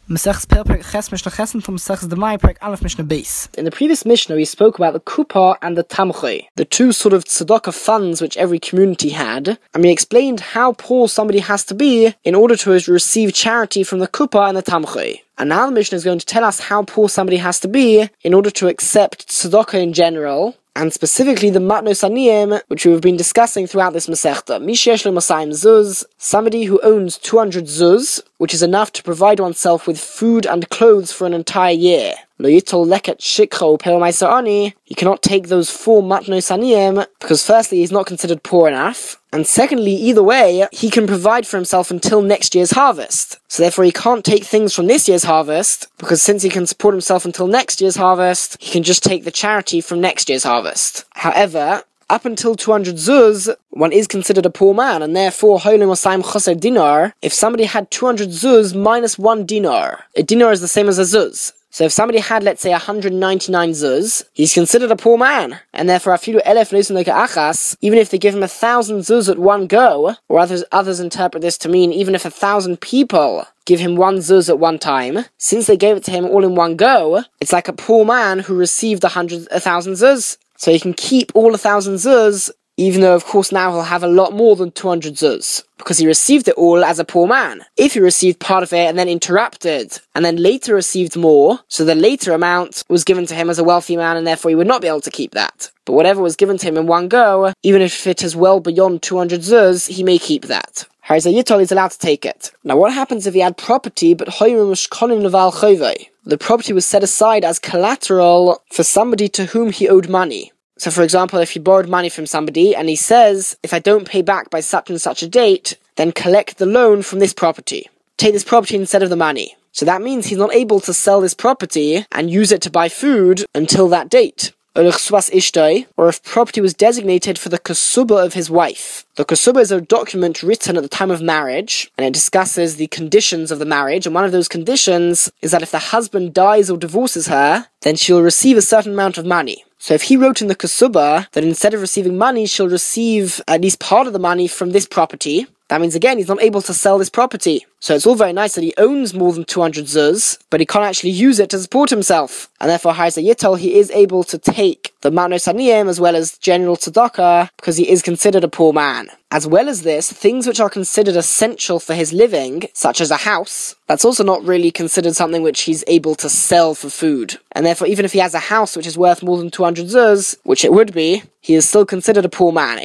Mesechus Perek Ches Mishnah Chesen from Mesechus Demai Perek Aleph Mishnah Beis. In the previous Mishnah, we spoke about the Kuppah and the Tamchoi, the two sort of tzedakah funds which every community had, and we explained how poor somebody has to be in order to receive charity from the Kuppah and the Tamchoi. And now the Mishnah is going to tell us how poor somebody has to be in order to accept tzedakah in general, and specifically the matnos aniyim, which we've been discussing throughout this Masechta. Mishesh lo masayim zuz, somebody who owns 200 zuz, which is enough to provide oneself with food and clothes for an entire year. Lo yitol leket shikho pel ma'aser ani, he cannot take those 4 matnos aniyim, because firstly, he's not considered poor enough, and secondly, either way, he can provide for himself until next year's harvest. So therefore he can't take things from this year's harvest, because since he can support himself until next year's harvest, he can just take the charity from next year's harvest. However, up until 200 zuz, one is considered a poor man, and therefore, holim osayim choser dinar, if somebody had 200 zuz minus 1 dinar, a dinar is the same as a zuz. So if somebody had, let's say, 199 zuz, he's considered a poor man, and therefore afilu elef nosen loka achas, even if they give him 1,000 zuz at one go, or others interpret this to mean even if 1,000 people give him 1 zuz at one time, since they gave it to him all in one go, it's like a poor man who received 1,000 zuz. So he can keep all 1,000 zuz, even though of course now he'll have a lot more than 200 zuz, because he received it all as a poor man. If he received part of it and then interrupted, and then later received more, so the later amount was given to him as a wealthy man, and therefore he would not be able to keep that. But whatever was given to him in one go, even if it is well beyond 200 zuz, he may keep that. Harza Yitol is allowed to take it. Now what happens if he had property, but the property was set aside as collateral for somebody to whom he owed money? So for example, if he borrowed money from somebody, and he says, if I don't pay back by such and such a date, then collect the loan from this property. Take this property instead of the money. So that means he's not able to sell this property and use it to buy food until that date. Or if property was designated for the kasubah of his wife. The kasubah is a document written at the time of marriage, and it discusses the conditions of the marriage, and one of those conditions is that if the husband dies or divorces her, then she'll receive a certain amount of money. So if he wrote in the kasubah that instead of receiving money, she'll receive at least part of the money from this property, that means again he's not able to sell this property. So it's all very nice that he owns more than 200 zuz, but he can't actually use it to support himself. And therefore, Harza Yitol, he is able to take the matnos aniyim as well as general tzedakah, because he is considered a poor man. As well as this, things which are considered essential for his living, such as a house, that's also not really considered something which he's able to sell for food. And therefore, even if he has a house which is worth more than 200 zuz, which it would be, he is still considered a poor man.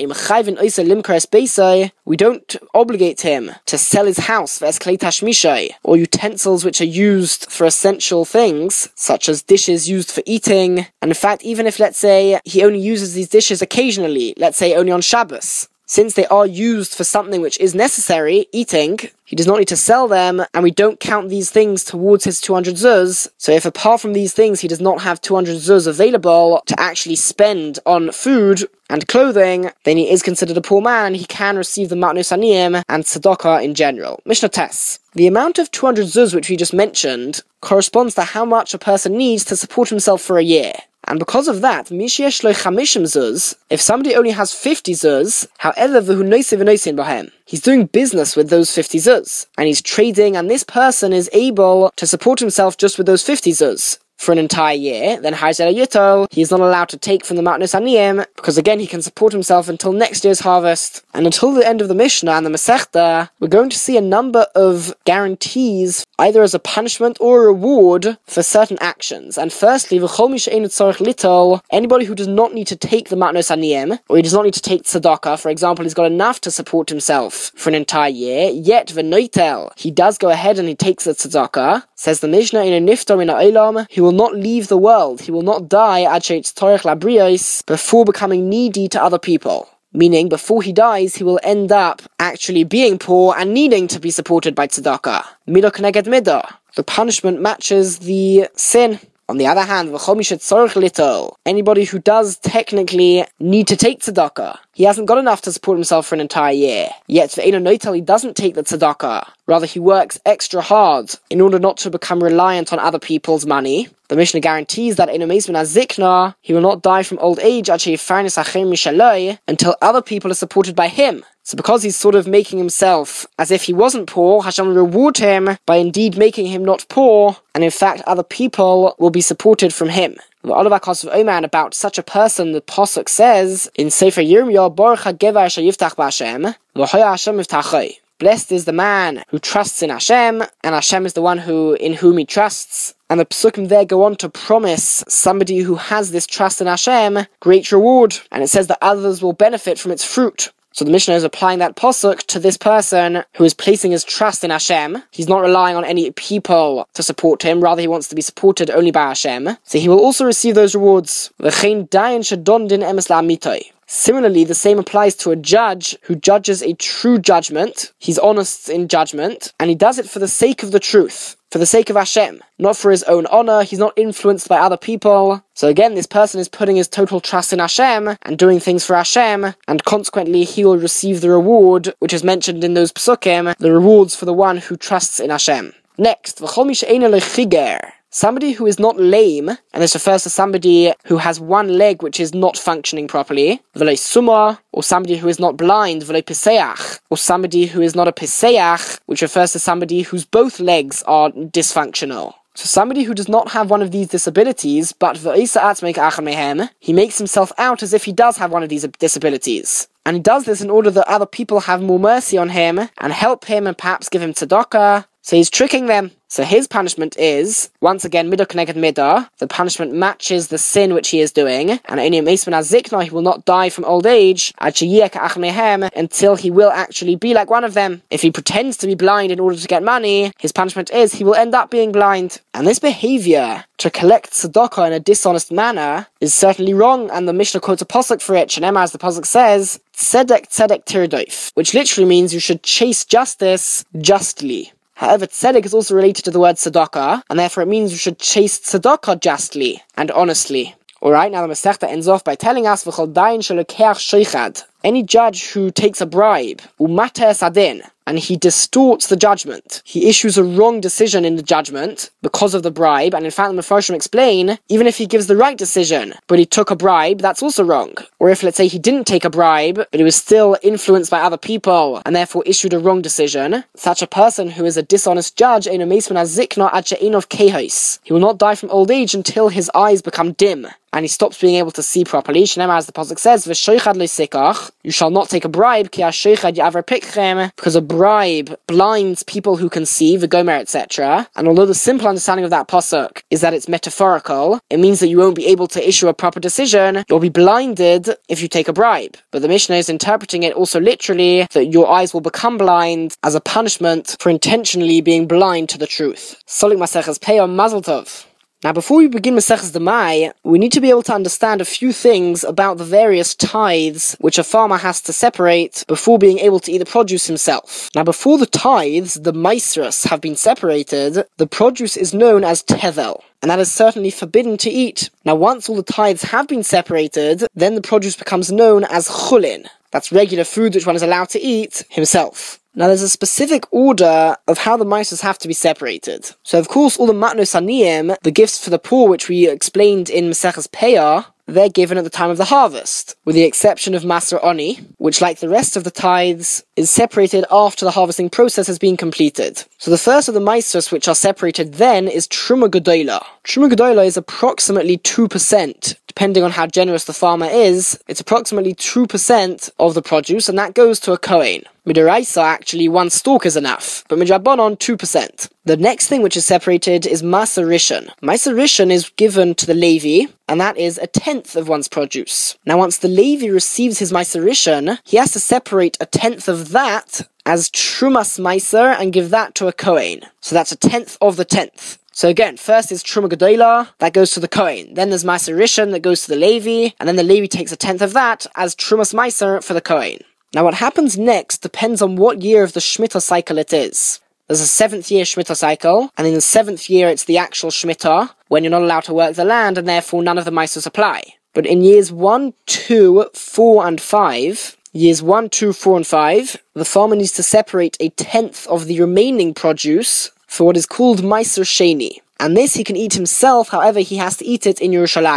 We don't obligate him to sell his house for esklei tashmishai, or utensils which are used for essential things, such as dishes used for eating. And in fact, even if, let's say, he only uses these dishes occasionally, let's say only on Shabbos, since they are used for something which is necessary, eating, he does not need to sell them, and we don't count these things towards his 200 zuz. So if apart from these things he does not have 200 zuz available to actually spend on food and clothing, then he is considered a poor man, and he can receive the matnos aniyim and tzedakah in general. Mishnah Tes. The amount of 200 zuz which we just mentioned corresponds to how much a person needs to support himself for a year. And because of that, mishesh lo 50 zuz, if somebody only has 50 zuz, however, he's doing business with those 50 zuz, and he's trading, and this person is able to support himself just with those 50 zuz for an entire year, then Harza Yitol, he is not allowed to take from the matnos aniyim, because again he can support himself until next year's harvest. And until the end of the Mishnah and the Masechta, we're going to see a number of guarantees, either as a punishment or a reward for certain actions. And firstly, anybody who does not need to take the matnos aniyim, or he does not need to take tzedakah, for example, he's got enough to support himself for an entire year, yet v'noitel, he does go ahead and he takes the tzedakah, says the Mishnah, in a niftar min ha'olam, he will not leave the world, he will not die before becoming needy to other people. Meaning, before he dies, he will end up actually being poor and needing to be supported by tzedakah. Midah keneged midah. The punishment matches the sin. On the other hand, anybody who does technically need to take tzedakah, he hasn't got enough to support himself for an entire year. Yet for Eino Noitel, he doesn't take the tzedakah. Rather, he works extra hard in order not to become reliant on other people's money. The Mishnah guarantees that Eino Meisman Azikna, he will not die from old age until other people are supported by him. So because he's sort of making himself as if he wasn't poor, Hashem will reward him by indeed making him not poor, and in fact other people will be supported from him. And about such a person, the Pasuk says in Sefer Yirmiyah, Baruch HaGevar Asher Yiftach B'Hashem, V'Hoya Hashem Yiftachai. Blessed is the man who trusts in Hashem, and Hashem is the one in whom he trusts. And the Psukim there go on to promise somebody who has this trust in Hashem great reward, and it says that others will benefit from its fruit. So the Mishnah is applying that Pasuk to this person who is placing his trust in Hashem. He's not relying on any people to support him, rather he wants to be supported only by Hashem. So he will also receive those rewards. Similarly, the same applies to a judge who judges a true judgment. He's honest in judgment, and he does it for the sake of the truth, for the sake of Hashem, not for his own honor. He's not influenced by other people. So again, this person is putting his total trust in Hashem and doing things for Hashem, and consequently he will receive the reward, which is mentioned in those psukim, the rewards for the one who trusts in Hashem. Next, somebody who is not lame, and this refers to somebody who has one leg which is not functioning properly, or somebody who is not blind, or somebody who is not a piseach, which refers to somebody whose both legs are dysfunctional. So somebody who does not have one of these disabilities, but he makes himself out as if he does have one of these disabilities. And he does this in order that other people have more mercy on him, and help him, and perhaps give him tzedakah. So he's tricking them. So his punishment is, once again, midah keneged midah. The punishment matches the sin which he is doing. And only he will not die from old age until he will actually be like one of them. If he pretends to be blind in order to get money, his punishment is he will end up being blind. And this behavior, to collect tzedakah in a dishonest manner, is certainly wrong. And the Mishnah quotes a pasuk for it. Shenema, as the pasuk says, tzedek tzedek tirdoif, which literally means you should chase justice justly. However, tzedek is also related to the word tzedakah, and therefore it means you should chase tzedakah justly and honestly. Alright, now the Masechta ends off by telling us, V'chol dayin shelokeach sheichad, any judge who takes a bribe, umater sadin, and he distorts the judgment, he issues a wrong decision in the judgment because of the bribe, and in fact the Mefarshim explain, even if he gives the right decision, but he took a bribe, that's also wrong. Or if, let's say, he didn't take a bribe, but he was still influenced by other people, and therefore issued a wrong decision, such a person who is a dishonest judge, he will not die from old age until his eyes become dim, and he stops being able to see properly. As the pasuk says, you shall not take a bribe, because a bribe blinds people who can see, the gomer, etc. And although the simple understanding of that pasuk is that it's metaphorical, it means that you won't be able to issue a proper decision, you'll be blinded if you take a bribe. But the Mishnah is interpreting it also literally, that your eyes will become blind as a punishment for intentionally being blind to the truth. Solik Maseches Peyah Mazel Tov. Now, before we begin Maseches Demai, we need to be able to understand a few things about the various tithes which a farmer has to separate before being able to eat the produce himself. Now, before the tithes, the maisros, have been separated, the produce is known as tevel, and that is certainly forbidden to eat. Now, once all the tithes have been separated, then the produce becomes known as chulin. That's regular food which one is allowed to eat himself. Now, there's a specific order of how the maisros have to be separated. So, of course, all the matnos haniyim, the gifts for the poor, which we explained in Maseches Peyah, they're given at the time of the harvest, with the exception of Maser Oni, which, like the rest of the tithes, is separated after the harvesting process has been completed. So the first of the maisros which are separated then is Truma Gedola. Truma Gedola is approximately 2%. Depending on how generous the farmer is, it's approximately 2% of the produce, and that goes to a Kohen. Midaraisa, actually, one stalk is enough, but Midrabanon, 2%. The next thing which is separated is Maser Rishon. Maser Rishon is given to the Levi, and that is 1/10 of one's produce. Now, once the Levi receives his Maser Rishon, he has to separate 1/10 of that as Trumas Maiser and give that to a Kohen. So that's 1/10 of the 10th. So again, first is Truma Gedola, that goes to the Kohen. Then there's Maser Rishon, that goes to the Levi, and then the Levi takes 1/10 of that as Trumas Maiser for the Kohen. Now what happens next depends on what year of the Shemitah cycle it is. There's a 7th year Shemitah cycle, and in the 7th year it's the actual Shemitah, when you're not allowed to work the land, and therefore none of the maisros apply. But in years 1, 2, 4, and 5, years 1, 2, 4, and 5, the farmer needs to separate 1/10 of the remaining produce for what is called Maiser Sheni. And this he can eat himself, however he has to eat it in Yerushalayim.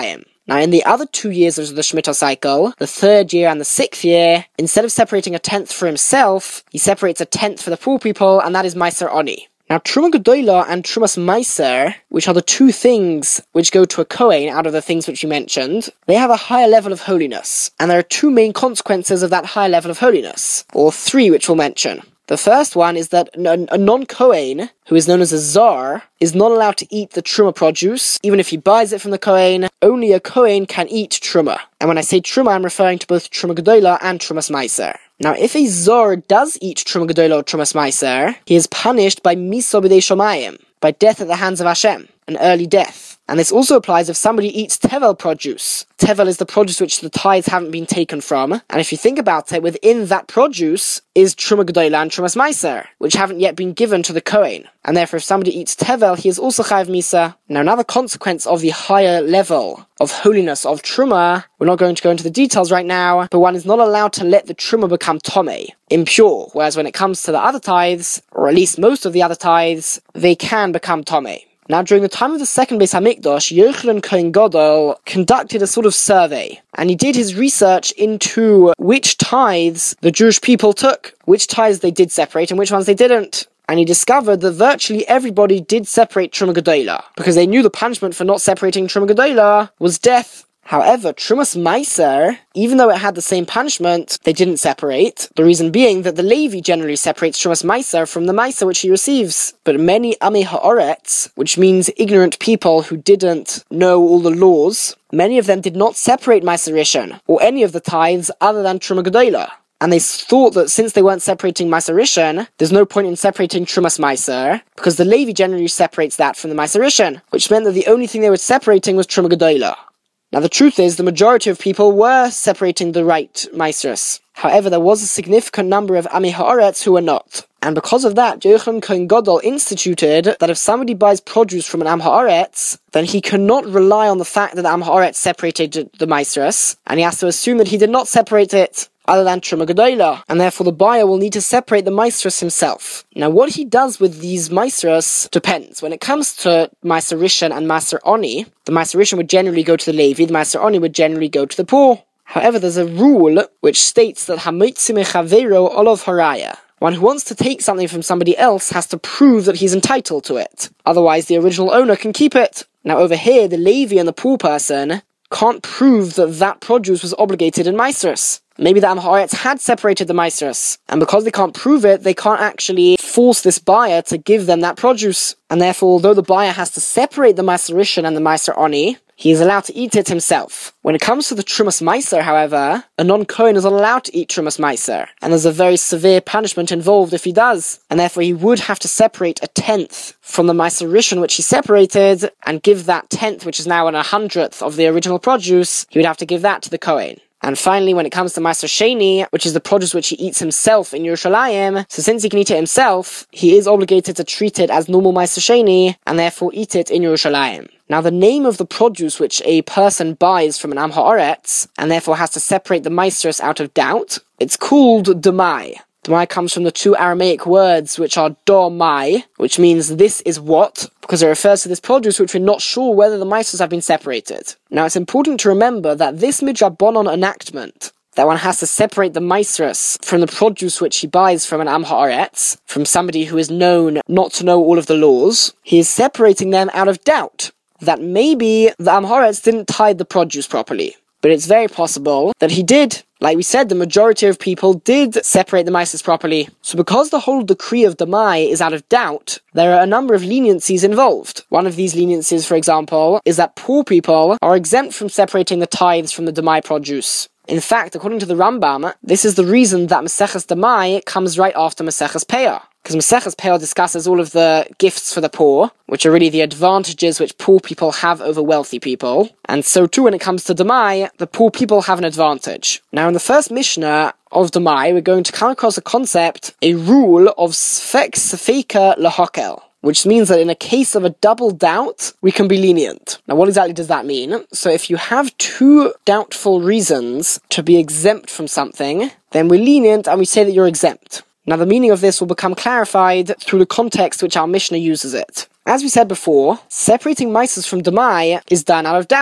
Now, in the other 2 years of the Shemitah cycle, the 3rd year and the 6th year, instead of separating a tenth for himself, he separates a tenth for the poor people, and that is Meiser Oni. Now, Truma Gedola and Trumas Meiser, which are the 2 things which go to a Kohen out of the things which you mentioned, they have a higher level of holiness. And there are 2 main consequences of that higher level of holiness, or 3 which we'll mention. The first one is that a non-Kohen, who is known as a Zar, is not allowed to eat the Truma produce, even if he buys it from the Kohen. Only a Kohen can eat Truma. And when I say Truma, I'm referring to both Truma Gedola and Trumas Meiser. Now, if a Zar does eat Truma Gedola or Trumas Meiser, he is punished by Misa B'dei Shomayim, by death at the hands of Hashem, an early death. And this also applies if somebody eats Tevel produce. Tevel is the produce which the tithes haven't been taken from, and if you think about it, within that produce is Truma Gedola and Trumas Meiser, which haven't yet been given to the Kohen. And therefore, if somebody eats Tevel, he is also Chayav Misa. Now, another consequence of the higher level of holiness of Truma, we're not going to go into the details right now, but one is not allowed to let the Truma become Tomei, impure, whereas when it comes to the other tithes, or at least most of the other tithes, they can become Tomei. Now, during the time of the second Beis HaMikdash, Yochanan Kohen Gadol conducted a sort of survey, and he did his research into which tithes the Jewish people took, which tithes they did separate and which ones they didn't. And he discovered that virtually everybody did separate Truma Gedola, because they knew the punishment for not separating Truma Gedola was death. However, Trumas Meiser, even though it had the same punishment, they didn't separate. The reason being that the Levi generally separates Trumas Meiser from the Meiser which he receives. But many Amei Ha'aretz, which means ignorant people who didn't know all the laws, many of them did not separate Meiser Rishon, or any of the tithes other than Truma Gedola. And they thought that since they weren't separating Meiser Rishon, there's no point in separating Trumas Meiser, because the Levi generally separates that from the Meiser Rishon, which meant that the only thing they were separating was Truma Gedola. Now, the truth is, the majority of people were separating the right Meisers. However, there was a significant number of Amei Ha'aretz who were not. And because of that, Yochanan Kohen Gadol instituted that if somebody buys produce from an Am Ha'aretz, then he cannot rely on the fact that the Am Ha'aretz separated the Meisers, and he has to assume that he did not separate it other than Truma Gedola, and therefore the buyer will need to separate the Meisers himself. Now, what he does with these Meisers depends. When it comes to Meiser Rishon and Meiser Oni, the Meiser Rishon would generally go to the Levi, the Meiser Oni would generally go to the poor. However, there's a rule which states that Hamitzi Mechavero Olav Haraya. One who wants to take something from somebody else has to prove that he's entitled to it. Otherwise, the original owner can keep it. Now, over here, the Levi and the poor person can't prove that that produce was obligated in Meisers. Maybe the Am Ha'aretz had separated the Meisers, and because they can't prove it, they can't actually force this buyer to give them that produce. And therefore, although the buyer has to separate the Meiser Rishon and the Meiser Oni, he is allowed to eat it himself. When it comes to the Trumas Meiser, however, a non-Kohen is not allowed to eat Trumas Meiser, and there's a very severe punishment involved if he does, and therefore he would have to separate a tenth from the Meiser Rishon which he separated, and give that tenth, which is now 1/100th of the original produce, he would have to give that to the Kohen. And finally, when it comes to Meiser Sheni, which is the produce which he eats himself in Yerushalayim, so since he can eat it himself, he is obligated to treat it as normal Meiser Sheni, and therefore eat it in Yerushalayim. Now, the name of the produce which a person buys from an Am Ha'aretz, and therefore has to separate the Meisers out of doubt, it's called Demai. Demai comes from the 2 Aramaic words which are domai, which means this is what, because it refers to this produce which we're not sure whether the Meisers have been separated. Now, it's important to remember that this Midrabanon enactment, that one has to separate the Meisers from the produce which he buys from an Am Ha'aretz, from somebody who is known not to know all of the laws, he is separating them out of doubt that maybe the Am Ha'aretz didn't tithe the produce properly. But it's very possible that he did. Like we said, the majority of people did separate the Meisers properly. So because the whole decree of Demai is out of doubt, there are a number of leniencies involved. One of these leniencies, for example, is that poor people are exempt from separating the tithes from the Demai produce. In fact, according to the Rambam, this is the reason that Maseches Demai comes right after Maseches Peah. Because Maseches Peah discusses all of the gifts for the poor, which are really the advantages which poor people have over wealthy people. And so too, when it comes to Demai, the poor people have an advantage. Now, in the first Mishnah of Demai, we're going to come across a concept, a rule of Sfek Sfeika Lahakel, which means that in a case of a double doubt, we can be lenient. Now, what exactly does that mean? So if you have 2 doubtful reasons to be exempt from something, then we're lenient and we say that you're exempt. Now, the meaning of this will become clarified through the context which our Mishnah uses it. As we said before, separating Meisers from Demai is done out of doubt.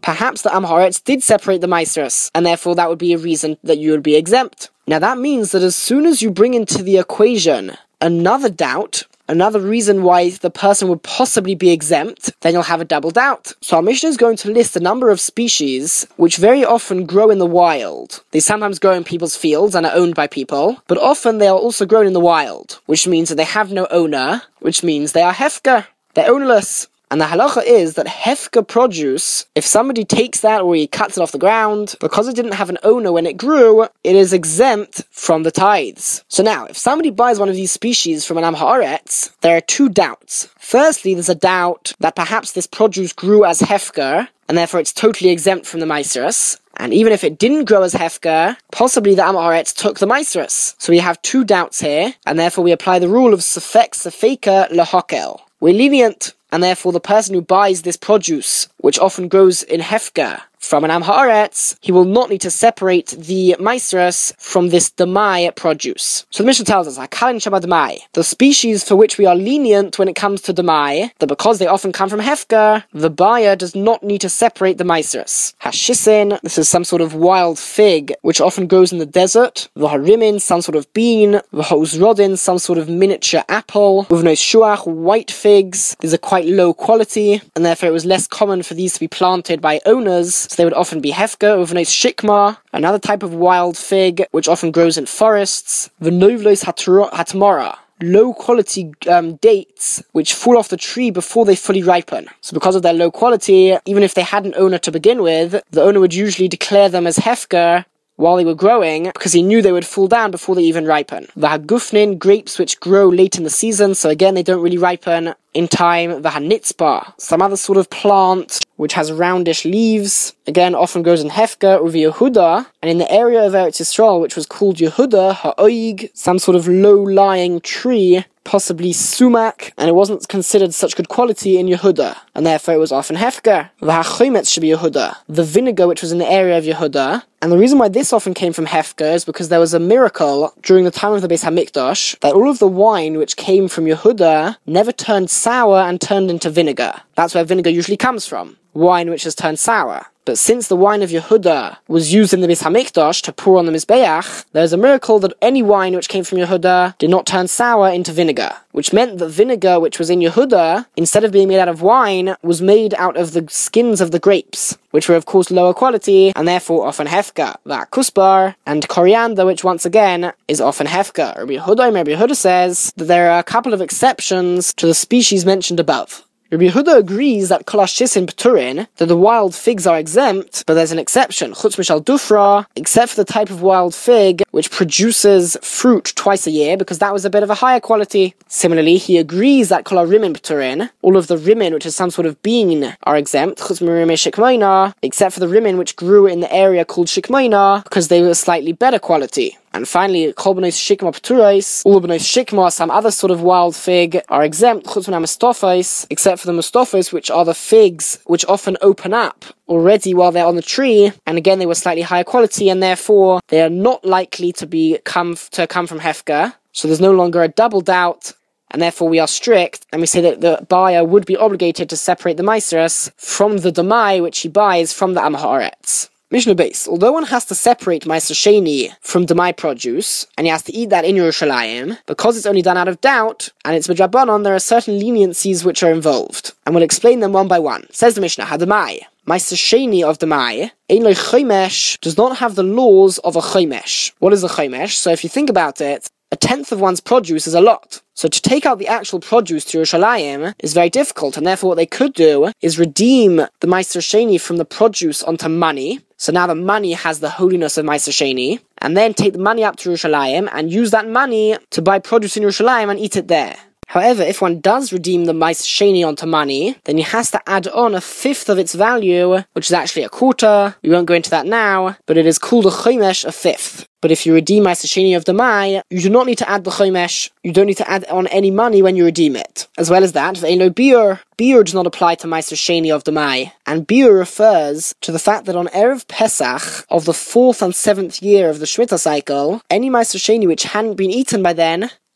perhaps the Am Haaretz did separate the Maasros, and therefore that would be a reason that you would be exempt. Now that means that as soon as you bring into the equation another doubt, another reason why the person would possibly be exempt, then you'll have a double doubt. So our Mishnah is going to list a number of species which very often grow in the wild. They sometimes grow in people's fields and are owned by people, but often they are also grown in the wild, which means that they have no owner, which means they are hefker. They're ownerless. And the halacha is that hefker produce, if somebody takes that or he cuts it off the ground, because it didn't have an owner when it grew, it is exempt from the tithes. So now, if somebody buys one of these species from an Am Haaretz, there are two doubts. Firstly, there's a doubt that perhaps this produce grew as hefker, and therefore it's totally exempt from the Maasros. And even if it didn't grow as hefker, possibly the Am Haaretz took the Maasros. So we have two doubts here, and therefore we apply the rule of sefek sefeka lehokel. We're lenient, and therefore the person who buys this produce, which often grows in hefker, from an Am Haaretz, he will not need to separate the Maasros from this Demai produce. So the Mishnah tells us, Hakalin Shaba Demai, the species for which we are lenient when it comes to Demai, that because they often come from hefker, the buyer does not need to separate the Maasros. Hashisin, this is some sort of wild fig, which often grows in the desert. V'harimin, some sort of bean. V'hozrodin, some sort of miniature apple. Uvnois shuach, white figs. These are quite low quality, and therefore it was less common for these to be planted by owners. So they would often be hefker, uvnois shikma, another type of wild fig, which often grows in forests. V'novlos hatmora, low quality dates which fall off the tree before they fully ripen. So because of their low quality, even if they had an owner to begin with, the owner would usually declare them as hefker while they were growing, because he knew they would fall down before they even ripen. V'hagufnin, grapes which grow late in the season, so again they don't really ripen in time. V'hanitzpa, some other sort of plant which has roundish leaves, again often grows in hefker. Uvi Yehuda, and in the area of Eretz Yisrael which was called Yehuda, ha'oig, some sort of low-lying tree, possibly sumac, and it wasn't considered such good quality in Yehuda, and therefore it was often hefker. V'hachometz should be Yehuda, the vinegar which was in the area of Yehuda, and the reason why this often came from hefker is because there was a miracle during the time of the Beis Hamikdash that all of the wine which came from Yehuda never turned sour and turned into vinegar. That's where vinegar usually comes from, wine which has turned sour. But since the wine of Yehuda was used in the Beis Hamikdash to pour on the Mizbeach, there's a miracle that any wine which came from Yehuda did not turn sour into vinegar, which meant that vinegar which was in Yehuda, instead of being made out of wine, was made out of the skins of the grapes, which were of course lower quality, and therefore often hefka. Kusbar, and coriander, which once again is often hefka. Rabbi Yehuda says that there are a couple of exceptions to the species mentioned above. Rabbi Yehuda agrees that kol hashisin p'turin, that the wild figs are exempt, but there's an exception, chutz mishal dufra, except for the type of wild fig which produces fruit twice a year, because that was a bit of a higher quality. Similarly, he agrees that kol harimin p'turin, all of the rimin, which is some sort of bean, are exempt, chutz mirimei shikmaina, except for the rimin which grew in the area called shikmaina, because they were slightly better quality. And finally, kol b'nois shikma p'turais, all b'nois shikma, some other sort of wild fig, are exempt, chutz min ha-mustofos, except for the mustofos, which are the figs which often open up already while they're on the tree, and again they were slightly higher quality, and therefore they are not likely to come from hefker, so there's no longer a double doubt, and therefore we are strict, and we say that the buyer would be obligated to separate the Maasros from the Demai which he buys from the Am Haaretz. Mishnah base. Although one has to separate Maaser Sheni from Demai produce, and he has to eat that in Yerushalayim, because it's only done out of doubt, and it's Midrabanan, there are certain leniencies which are involved. And we'll explain them one by one. Says the Mishnah, HaDemai, Maaser Sheni of Demai, Ein lo chomesh, does not have the laws of a chomesh. What is a chomesh? So if you think about it, a tenth of one's produce is a lot. So to take out the actual produce to Yerushalayim is very difficult, and therefore what they could do is redeem the Maaser Sheni from the produce onto money. So now the money has the holiness of Maaser Sheni, and then take the money up to Yerushalayim and use that money to buy produce in Yerushalayim and eat it there. However, if one does redeem the Maaser Sheni onto money, then he has to add on a fifth of its value, which is actually a quarter. We won't go into that now, but it is called a chomesh, a fifth. But if you redeem Maaser Sheni of Demai, you do not need to add the chomesh. You don't need to add on any money when you redeem it. As well as that, ve'ein lo biur. Biur does not apply to Maaser Sheni of Demai. And biur refers to the fact that on Erev Pesach of the 4th and 7th year of the Shemitah cycle, any Maaser Sheni which hadn't been eaten by then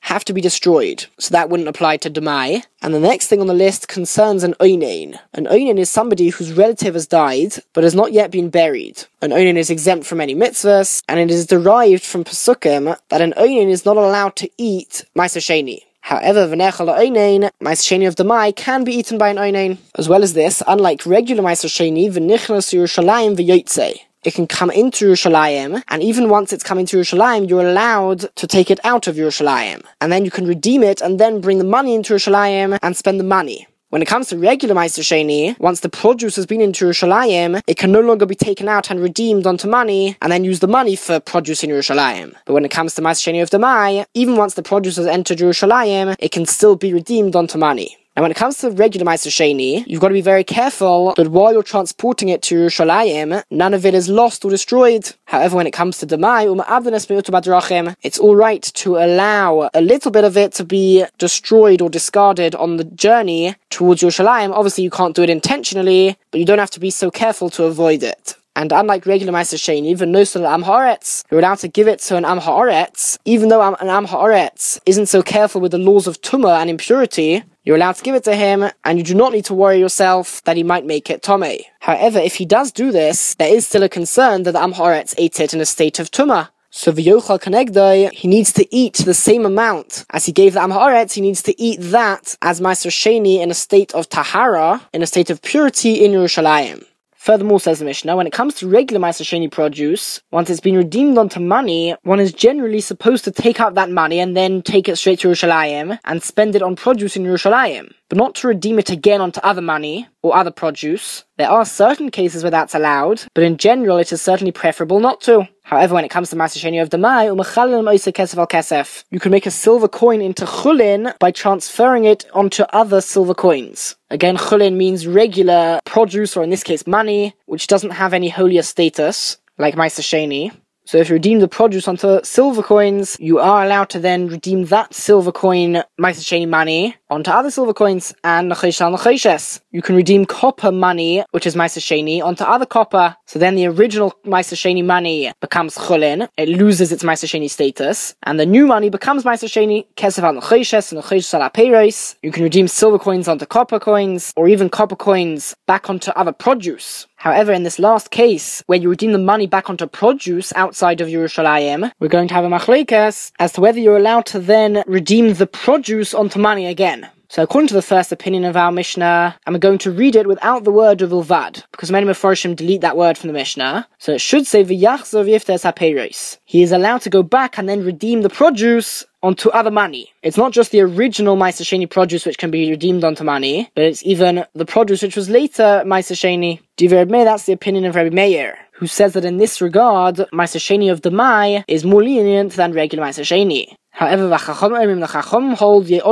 have to be destroyed. So that wouldn't apply to Demai. And the next thing on the list concerns an Oinen. An Oinen is somebody whose relative has died, but has not yet been buried. An Oinen is exempt from any mitzvahs, and it is derived from Pesukim that an Oinen is not allowed to eat Ma'aser Sheni. However, v'nechal ha'oinen, Ma'aser Sheni of Demai can be eaten by an Oinen. As well as this, unlike regular Ma'aser Sheni, v'nichnas Yerushalayim v'yotzei. It can come into Yerushalayim, and even once it's come into Yerushalayim, you're allowed to take it out of Yerushalayim. And then you can redeem it, and then bring the money into Yerushalayim, and spend the money. When it comes to regular Ma'aser Sheni, once the produce has been into Yerushalayim, it can no longer be taken out and redeemed onto money, and then use the money for produce in Yerushalayim. But when it comes to Ma'aser Sheni of Demai, even once the produce has entered Yerushalayim, it can still be redeemed onto money. And when it comes to regular Ma'aser Sheni, you've got to be very careful that while you're transporting it to Yerushalayim, none of it is lost or destroyed. However, when it comes to Demai, it's alright to allow a little bit of it to be destroyed or discarded on the journey towards Yerushalayim. Obviously, you can't do it intentionally, but you don't have to be so careful to avoid it. And unlike regular Ma'aser Sheni, even Nosel Am Haaretz, you're allowed to give it to an Am Haaretz, even though an Am Haaretz isn't so careful with the laws of Tumah and impurity. You're allowed to give it to him, and you do not need to worry yourself that he might make it Tomei. However, if he does do this, there is still a concern that the Am Haaretz ate it in a state of Tumah. So v'yochal kanegdai, he needs to eat the same amount as he gave the Am Haaretz. He needs to eat that as Ma'aser Sheni in a state of Tahara, in a state of purity in Yerushalayim. Furthermore, says the Mishnah, when it comes to regular Ma'aser Sheni produce, once it's been redeemed onto money, one is generally supposed to take out that money and then take it straight to Yerushalayim and spend it on produce in Yerushalayim, but not to redeem it again onto other money or other produce. There are certain cases where that's allowed, but in general it is certainly preferable not to. However, when it comes to Ma'aser Sheni of Demai, you can make a silver coin into chulin by transferring it onto other silver coins. Again, chulin means regular produce, or in this case money, which doesn't have any holier status, like Ma'aser Sheni. So if you redeem the produce onto silver coins, you are allowed to then redeem that silver coin, Ma'aser Sheni money, onto other silver coins, and you can redeem copper money, which is Ma'aser Sheni, onto other copper. So then the original Ma'aser Sheni money becomes chulin, it loses its Ma'aser Sheni status, and the new money becomes Ma'aser Sheni, kesef al necheshes, and necheshes al apeiros. You can redeem silver coins onto copper coins, or even copper coins back onto other produce. However, in this last case, where you redeem the money back onto produce outside of Yerushalayim, we're going to have a machlekes as to whether you're allowed to then redeem the produce onto money again. So according to the first opinion of our Mishnah, I'm going to read it without the word of Ulvad, because many Mefarshim delete that word from the Mishnah. So it should say v'yachzor v'yiftes ha'peiros. He is allowed to go back and then redeem the produce onto other money. It's not just the original Ma'aser Sheni produce which can be redeemed onto money, but it's even the produce which was later Ma'aser Sheni. Divrei Rabbi Meir, that's the opinion of Rabbi Meir, who says that in this regard, Ma'aser Sheni of Demai is more lenient than regular Ma'aser Sheni. However, the Chacham hold the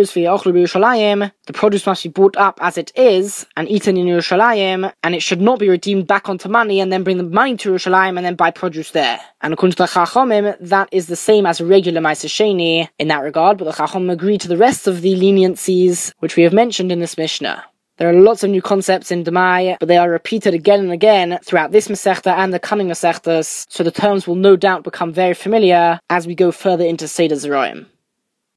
produce must be bought up as it is and eaten in Yerushalayim, and it should not be redeemed back onto money and then bring the money to Yerushalayim and then buy produce there. And according to the Chachamim, that is the same as regular Ma'aser Sheni in that regard, but the Chachamim agree to the rest of the leniencies which we have mentioned in this Mishnah. There are lots of new concepts in Demai, but they are repeated again and again throughout this Masechta and the coming Masechtas, so the terms will no doubt become very familiar as we go further into Seder Zeroim.